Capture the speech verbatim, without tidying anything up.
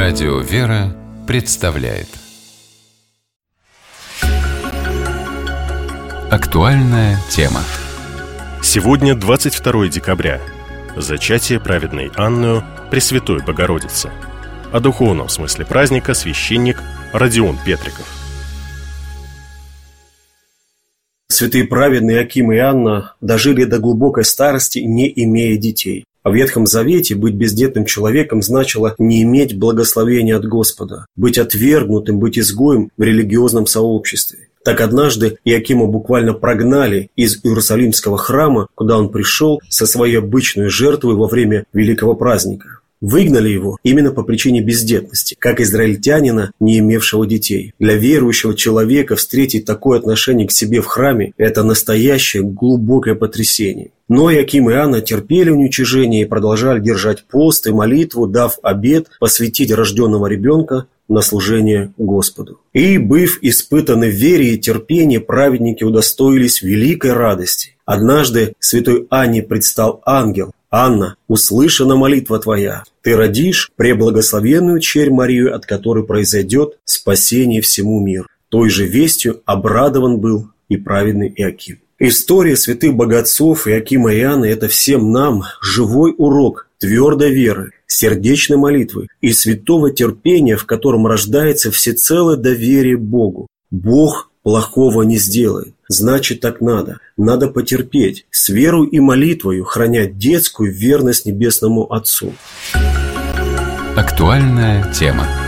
Радио «Вера» представляет актуальная тема. Сегодня двадцать второе декабря. Зачатие праведной Анны Пресвятой Богородицы. О духовном смысле праздника священник Родион Петриков. Святые праведные Иоаким и Анна дожили до глубокой старости, не имея детей. В Ветхом Завете быть бездетным человеком значило не иметь благословения от Господа, быть отвергнутым, быть изгоем в религиозном сообществе. Так однажды Иоакима буквально прогнали из Иерусалимского храма, куда он пришел со своей обычной жертвой во время великого праздника. Выгнали его именно по причине бездетности, как израильтянина, не имевшего детей. Для верующего человека встретить такое отношение к себе в храме – это настоящее глубокое потрясение. Но Иоаким и Анна терпели уничижение и продолжали держать пост и молитву, дав обет посвятить рожденного ребенка на служение Господу. И, быв испытаны в вере и терпении, праведники удостоились великой радости. Однажды святой Анне предстал ангел: «Анна, услышана молитва твоя. Ты родишь преблагословенную черь Марию, от которой произойдет спасение всему миру». Той же вестью обрадован был и праведный Иоаким. История святых богоотцов Иоакима и Анны – это всем нам живой урок твердой веры, сердечной молитвы и святого терпения, в котором рождается всецелое доверие Богу. Бог плохого не сделает. Значит, так надо. Надо потерпеть, с верой и молитвою хранять детскую верность Небесному Отцу. Актуальная тема.